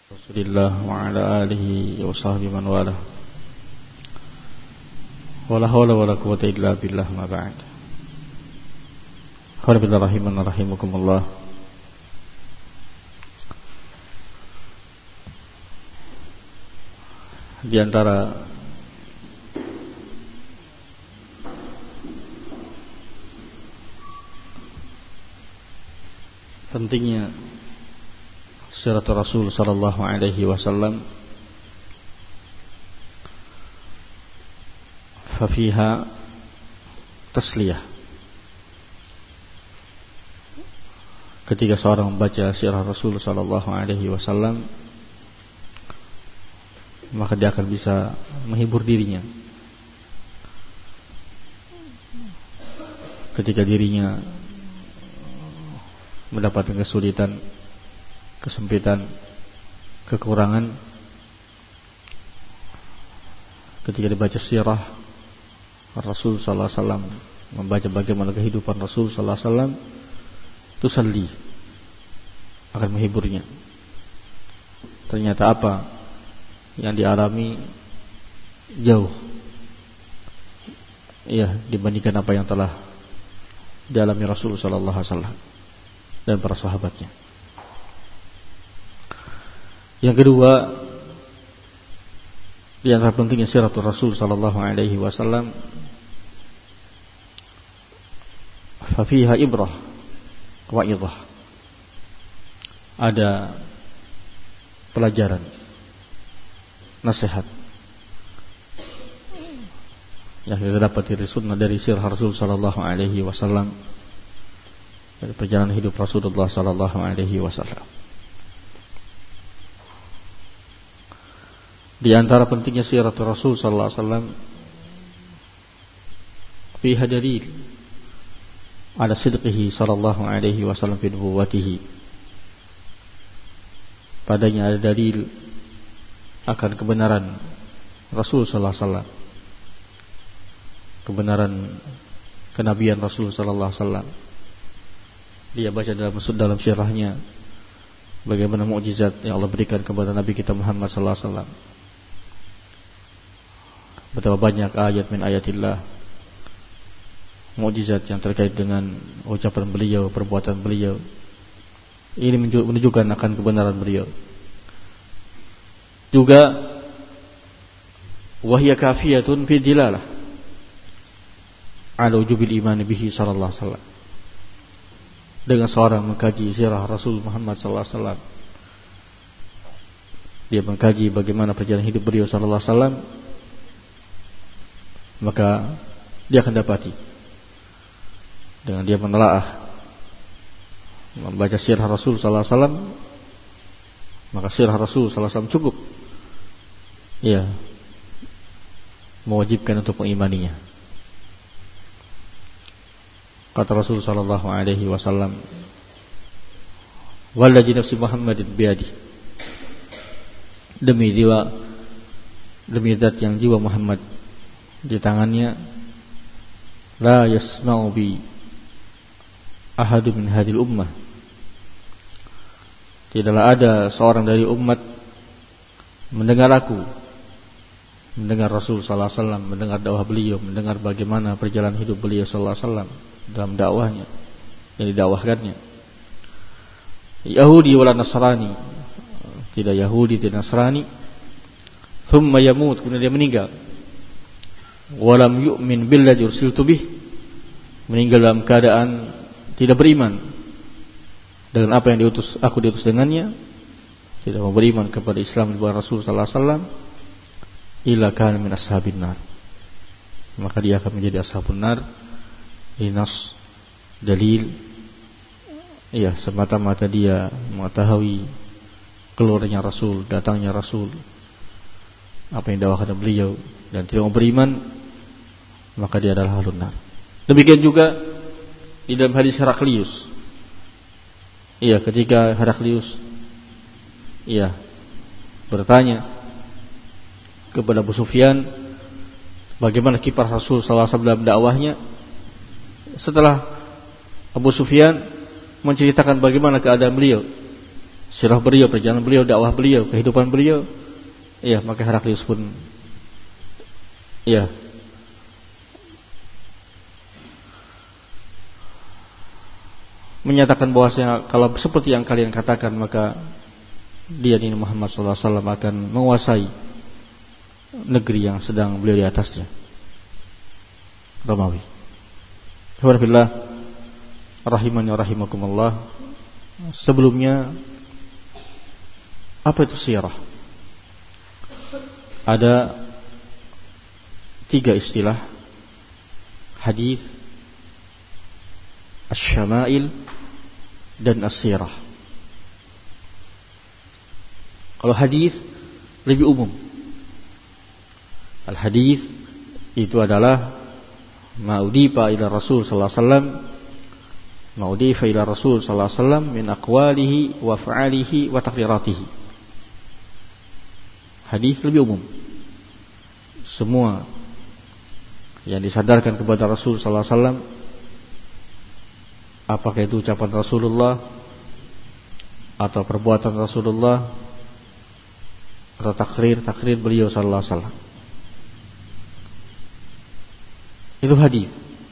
Rasulillah wa ala alihi wa sahbihi man wala. Wala hawla wala quwwata illa billah ma ba'd. Khawla rahiman rahimakumullah. Di antara pentingnya siratul Rasul sallallahu alaihi wasallam, fa fiha tasliyah. Ketika seorang membaca sirah Rasul sallallahu alaihi wasallam, maka dia akan bisa menghibur dirinya ketika dirinya mendapatkan kesulitan, kesempitan, kekurangan. Ketika dibaca sirah Rasul sallallahu alaihi wasallam, membaca bagaimana kehidupan Rasul sallallahu alaihi wasallam, tusalli, akan menghiburnya. Ternyata apa yang dialami jauh dibandingkan apa yang telah dialami Rasul sallallahu alaihi wasallam dan para sahabatnya. Yang kedua, di antara pentingnya siratul Rasul sallallahu alaihi wasallam, fa fiha ibrah wa idhah. Ada pelajaran, nasihat yang kita dapat dari sunnah, dari sirah Rasul sallallahu alaihi wasallam, dari perjalanan hidup Rasulullah sallallahu alaihi wasallam. Di antara pentingnya siratul Rasul sallallahu alaihi wasallam, fiha dalil ala sidqihi sallallahu alaihi wasallam fi nubuwwatihi. Padanya ada dalil akan kebenaran Rasul sallallahu alaihi wasallam, kebenaran kenabian Rasul sallallahu alaihi wasallam. Dia baca dalam sirahnya bagaimana mukjizat yang Allah berikan kepada Nabi kita Muhammad sallallahu alaihi wasallam. Betapa banyak ayat min ayatillah, mukjizat yang terkait dengan ucapan beliau, perbuatan beliau. Ini menunjukkan akan kebenaran beliau. Juga wahya kafiyatun fi dilalah ala wujubil iman bihi sallallahu alaihi wasallam. Dengan seorang mengkaji sirah Rasul Muhammad sallallahu alaihi wasallam, dia mengkaji bagaimana perjalanan hidup beliau sallallahu alaihi wasallam, maka dia akan dapati dengan dia menelaah, membaca sirah Rasul sallallahu alaihi wasallam, maka sirah Rasul sallallahu alaihi wasallam cukup mewajibkan untuk mengimaninya. Kata Rasul sallallahu alaihi wasallam, "Wallazi nafsi Muhammadin biyadi." Demi zat yang jiwa Muhammad di tangannya, la yasma'u bi ahadu min hadhil ummah. Tidaklah ada seorang dari umat mendengar aku, mendengar Rasul sallallahu alaihi wasallam, mendengar dakwah beliau, mendengar bagaimana perjalanan hidup beliau sallallahu alaihi wasallam dalam dakwahnya, yang didakwahkannya. Yahudi wala Nasrani, tidak Yahudi, tidak Nasrani. Thumma yamut, kemudian dia meninggal. Walam yu'min billadzi ursiltu bih, meninggal dalam keadaan tidak beriman dengan apa yang aku diutus dengannya, tidak mau beriman kepada Islam dan Rasul sallallahu alaihi wasallam, illa kana min ashabin nar, maka dia akan menjadi ashabun nar. Inas dalil, semata-mata dia mengetahui keluarnya Rasul, datangnya Rasul, apa yang dakwakan beliau, dan tidak mau beriman, maka dia adalah ahlun nar. Demikian juga di dalam hadis Heraklius, ketika Heraklius bertanya kepada Abu Sufyan bagaimana kiprah Rasul sallallahu alaihi wasallam dalam dakwahnya, setelah Abu Sufyan menceritakan bagaimana keadaan beliau sirah beliau, perjalanan beliau, dakwah beliau, kehidupan beliau, ya, maka Heraklius pun ya menyatakan bahwasanya kalau seperti yang kalian katakan, maka dia ini Muhammad sallallahu alaihi wasallam akan menguasai negeri yang sedang beliau di atasnya, Romawi. Alhamdulillah, rahimani wa rahimakumullah. Sebelumnya, apa itu sirah? Ada 3 istilah: hadis, asy-syama'il, dan as-sirah. Kalau hadis lebih umum. Al-hadis itu adalah ma'udifa ila Rasul sallallahu alaihi wasallam, ma'udifa ila Rasul sallallahu alaihi wasallam min aqwalihi wa fa'alihi wa taqriratihi. Hadis lebih umum. Semua yang disandarkan kepada Rasul sallallahu alaihi wasallam, apakah itu ucapan Rasulullah atau perbuatan Rasulullah atau takrir beliau sallallahu alaihi wasallam, itu hadis.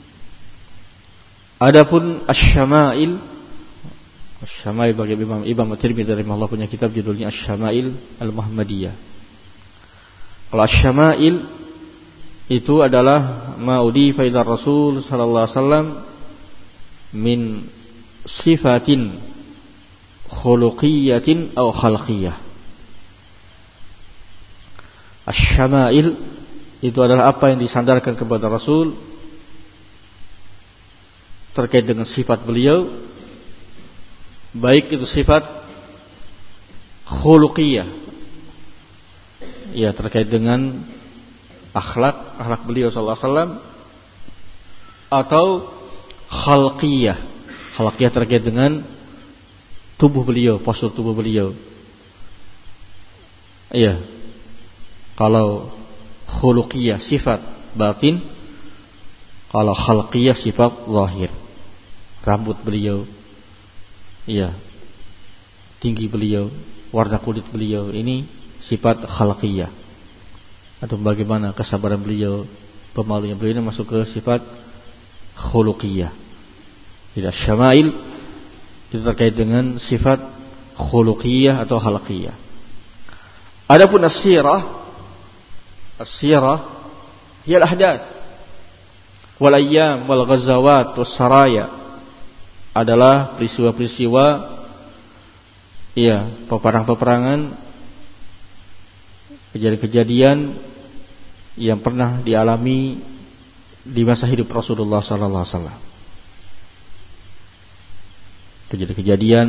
Adapun asy-syama'il, asy-syama'il bagi Imam At-Tirmidzi rahimahullah punya kitab judulnya Asy-Syama'il Al-Muhammadiyah. Kalau asy-syama'il itu adalah ma'udifa ila Rasul sallallahu alaihi wasallam min sifatin khuluqiyatin aw khalqiyah. Asy-syama'il itu adalah apa yang disandarkan kepada Rasul terkait dengan sifat beliau, baik itu sifat khuluqiyah, ya, terkait dengan akhlak beliau sallallahu alaihi wasallam, atau khalqiyah terkait dengan tubuh beliau, postur tubuh beliau. Iya. Kalau khuluqiyah sifat batin, kalau khalqiyah sifat zahir. Rambut beliau, iya, tinggi beliau, warna kulit beliau, ini sifat khalqiyah. Atau bagaimana kesabaran beliau, pemalunya beliau, ini masuk ke sifat khuluqiyah. Tidak, syama'il itu terkait dengan sifat khuluqiyah atau khalqiyah. Adapun as-sirah hiya al-ahdath wal ayyam wal ghazawat was saraya, adalah peristiwa-peristiwa, ya, peperangan-peperangan, kejadian-kejadian yang pernah dialami di masa hidup Rasulullah sallallahu alaihi wasallam. Kejadian-kejadian,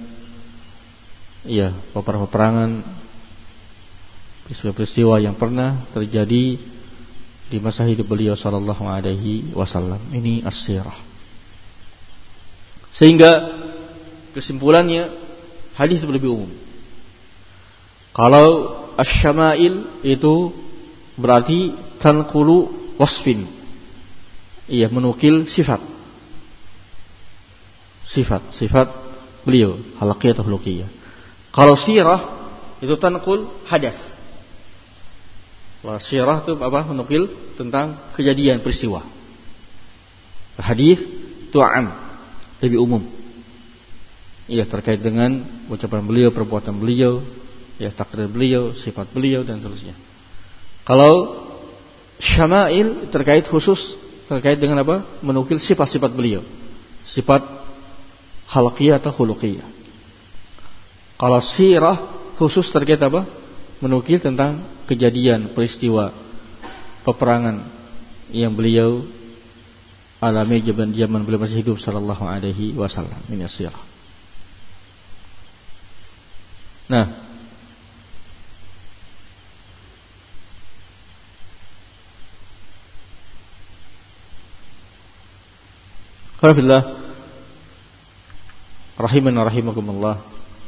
ya, peperangan, peristiwa-peristiwa yang pernah terjadi di masa hidup beliau sallallahu alaihi wasallam. Ini as-sirah. Sehingga kesimpulannya hadis lebih umum. Kalau asy-syama'il itu berarti tanqulu wasfin, iya, menukil sifat beliau, khalqiyah atau khuluqiyah. Kalau sirah itu tanqul hadas. Sirah itu apa? Menukil tentang kejadian, peristiwa. Hadis itu am, lebih umum. Iya, terkait dengan ucapan beliau, perbuatan beliau, ya, takrir beliau, sifat beliau, dan seterusnya. Kalau syama'il terkait khusus, terkait dengan apa? Menukil sifat-sifat beliau, sifat khalqiyah atau khuluqiyah. Kalau sirah khusus terkait apa? Menukil tentang kejadian, peristiwa, peperangan yang beliau alami zaman beliau masih hidup sallallahu alaihi wasallam. Ini sirah. Nah, alhamdulillah, rahimana rahimakumullah.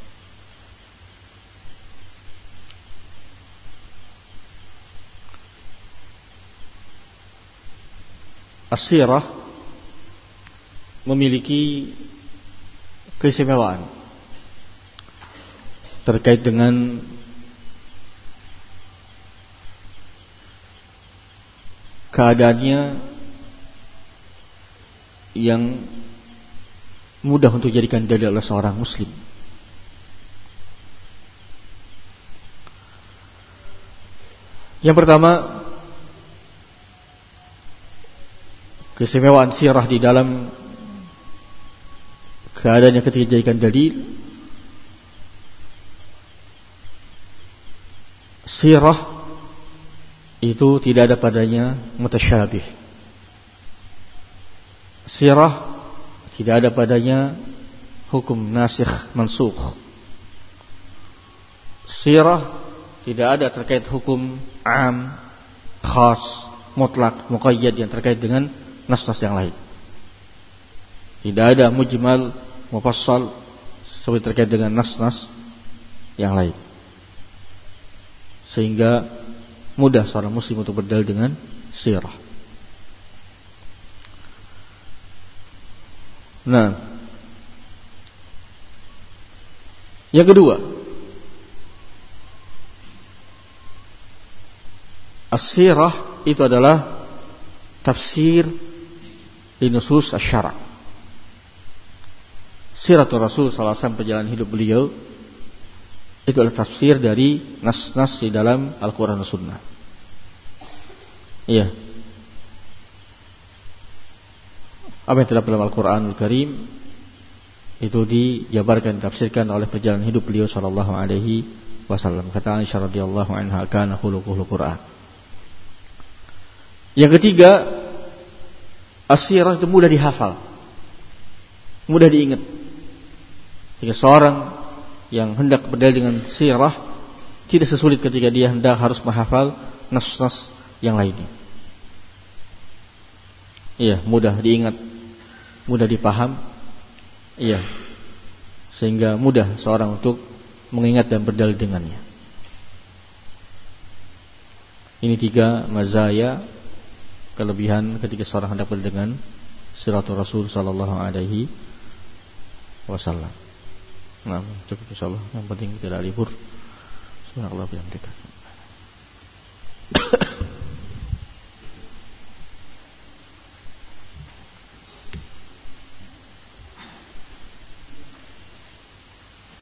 As-sirah memiliki keistimewaan. terkait dengan keadaannya yang mudah untuk dijadikan dalil oleh seorang muslim. Yang pertama, keistimewaan sirah di dalam keadaannya ketika dijadikan dalil. Sirah itu tidak ada padanya mutasyabih. Sirah tidak ada padanya hukum nasikh mansukh. Sirah tidak ada terkait hukum am, khas, mutlak, muqayyad yang terkait dengan nas-nas yang lain. Tidak ada mujmal, mufassal seperti terkait dengan nas-nas yang lain. Sehingga mudah seorang muslim untuk berdalil dengan sirah. Nah, yang kedua, as-sirah itu adalah tafsir di nusus asy-syara'. Siratul Rasul sallallahu alaihi wasallam, perjalanan hidup beliau, itu adalah tafsir dari nas-nas di dalam Al-Quran dan Sunnah. Iya. Apa yang terdapat dalam Al-Quranul Karim itu dijabarkan, ditafsirkan oleh perjalanan hidup beliau sallallahu alaihi wasallam. Kata Aisyah radhiyallahu anha, kana khuluquhul Quran. Yang ketiga, as-sirah itu mudah dihafal, mudah diingat. Jika seorang yang hendak berdalil dengan sirah, tidak sesulit ketika dia hendak harus menghafal nas-nas yang lainnya. Iya, mudah diingat, mudah dipaham. Iya, sehingga mudah seorang untuk mengingat dan berdalil dengannya. Ini 3 mazaya, kelebihan ketika seorang hendak berdalil dengan siratul Rasul sallallahu alaihi wasallam. Nah, cukup insyaallah. Yang penting tidak libur. Subhanallah bihamdika.